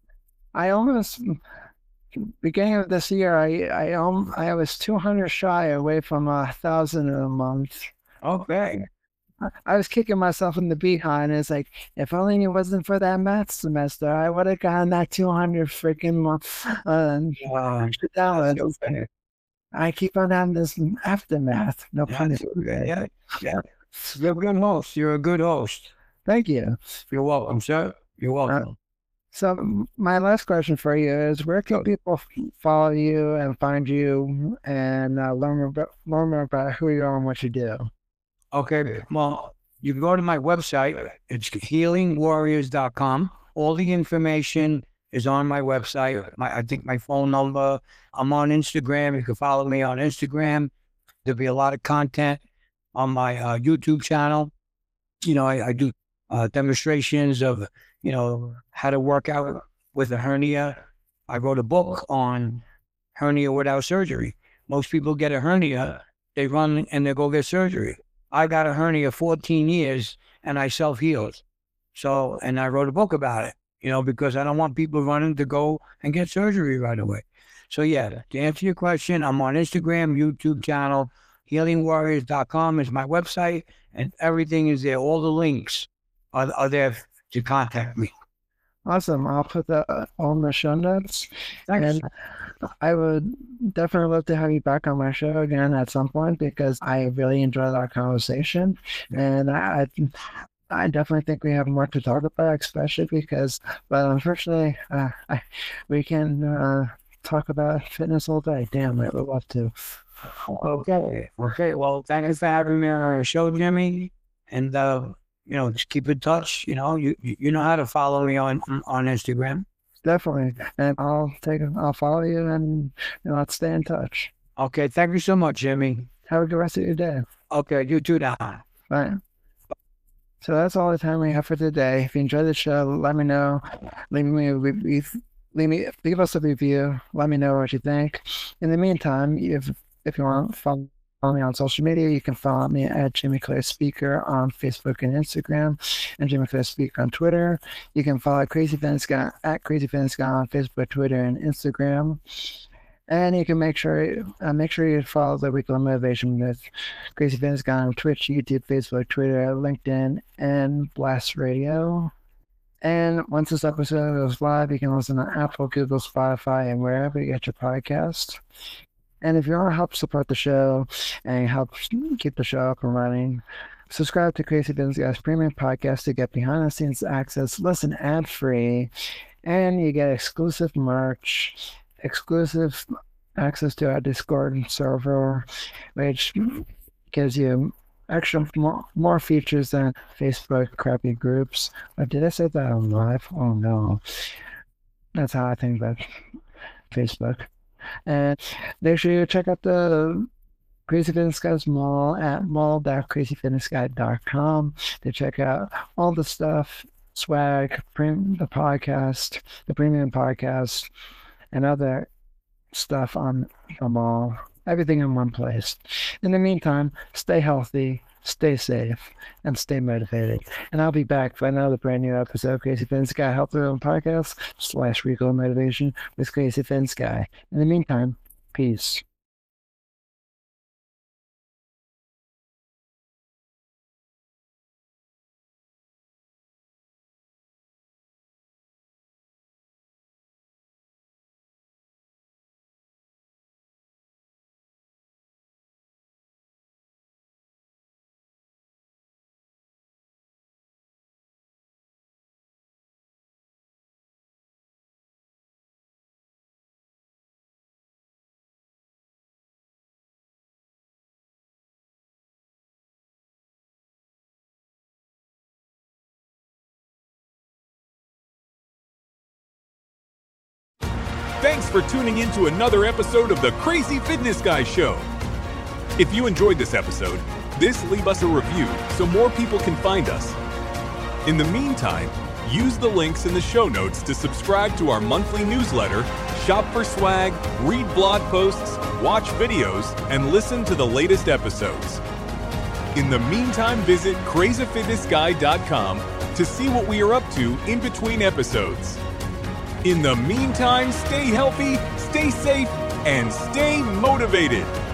I almost... Beginning of this year, I I um I was two hundred shy away from a thousand a month. Okay. I, I was kicking myself in the behind. It's like, if only it wasn't for that math semester, I would have gotten that two hundred freaking month. Uh, Wow. Okay. I keep on having this aftermath. No pun intended. Yeah, yeah. You're a good host. You're a good host. Thank you. You're welcome, sir. You're welcome. Uh, So my last question for you is, where can people follow you and find you and uh, learn more about, learn more about who you are and what you do? Okay, well, you can go to my website. It's healing warriors dot com. All the information is on my website. My, I think my phone number. I'm on Instagram. You can follow me on Instagram. There'll be a lot of content on my uh, YouTube channel. You know, I, I do uh, demonstrations of, you know, how to work out with a hernia. I wrote a book on hernia without surgery. Most people get a hernia, they run and they go get surgery. I got a hernia fourteen years and I self-healed. So, and I wrote a book about it, you know, because I don't want people running to go and get surgery right away. So yeah, to answer your question, I'm on Instagram, YouTube channel, healing warriors dot com is my website, and everything is there. All the links are, are there to contact me. Awesome. I'll put that on the show notes. Thanks. And I would definitely love to have you back on my show again at some point, because I really enjoyed our conversation. And I I definitely think we have more to talk about, especially because, but unfortunately, uh, I, we can uh, talk about fitness all day. Damn, I would love to. Okay. Okay. Well, thank you for having me on our show, Jimmy. And, uh, you know, just keep in touch. You know, you you know how to follow me on on Instagram. Definitely, and I'll take I'll follow you, and you know, let's stay in touch. Okay, thank you so much, Jimmy. Have a good rest of your day. Okay, you too now. Bye. So that's all the time we have for today. If you enjoyed the show, let me know. Leave me a review. Leave me leave us a review. Let me know what you think. In the meantime, if if you want to follow Follow me on social media. You can follow me at Jimmy Clare Speaker on Facebook and Instagram, and Jimmy Clare Speaker on Twitter. You can follow Crazy Fitness Guy at Crazy Fitness Guy on Facebook, Twitter, and Instagram. And you can make sure uh, make sure you follow the Weekly Motivation with Crazy Fitness Guy on Twitch, YouTube, Facebook, Twitter, LinkedIn, and Blast Radio. And once this episode goes live, you can listen to Apple, Google, Spotify, and wherever you get your podcast. And if you want to help support the show and help keep the show up and running, subscribe to Crazy Fitness Guy's premium podcast to get behind-the-scenes access, listen ad-free, and you get exclusive merch, exclusive access to our Discord server, which gives you extra more, more features than Facebook crappy groups. But did I say that on live? Oh no. That's how I think about Facebook. And make sure you check out the Crazy Fitness Guys Mall at mall dot crazy fitness guy dot com to check out all the stuff, swag, prem- the podcast, the premium podcast, and other stuff on the mall. Everything in one place. In the meantime, stay healthy, stay safe, and stay motivated. And I'll be back for another brand new episode of Crazy Fitness Guy Health Room Podcast slash Weekly Motivation with Crazy Fitness Guy. In the meantime, peace. Thanks for tuning in to another episode of the Crazy Fitness Guy Show. If you enjoyed this episode, this leave us a review so more people can find us. In the meantime, use the links in the show notes to subscribe to our monthly newsletter, shop for swag, read blog posts, watch videos, and listen to the latest episodes. In the meantime, visit crazy fitness guy dot com to see what we are up to in between episodes. In the meantime, stay healthy, stay safe, and stay motivated.